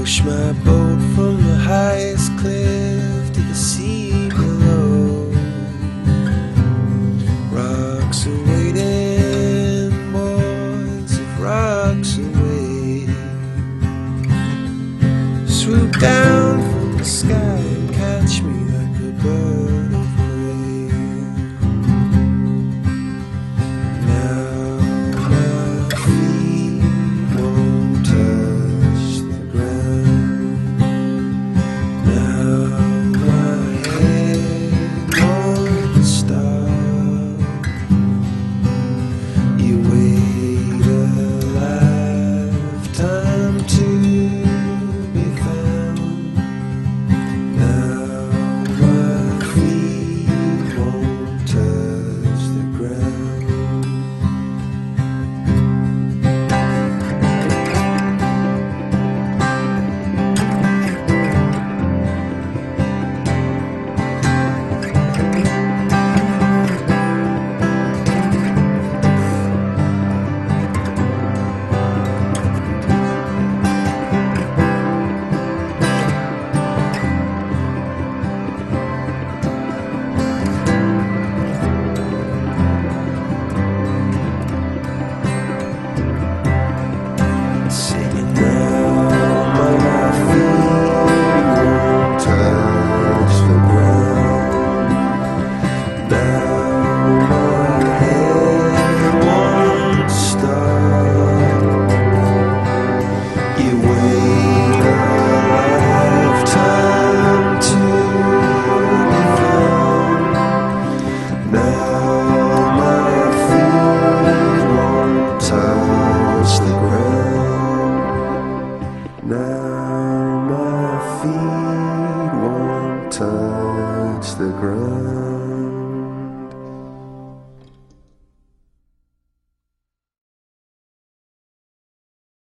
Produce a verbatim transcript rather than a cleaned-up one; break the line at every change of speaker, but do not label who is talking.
push my boat from the highest cliff to the sea below. Rocks are waiting, boys, if rocks are waiting. Swoop down from the sky and catch me like a bird of prey. Now my feet won't touch the ground. Now my head won't stop. You wait a lifetime to be found. Now my feet won't touch the ground. Singing now, my feet won't touch the ground. Now my head won't stop. You wait a lifetime to be found. Now my feet won't touch the ground. Now my feet won't touch the ground.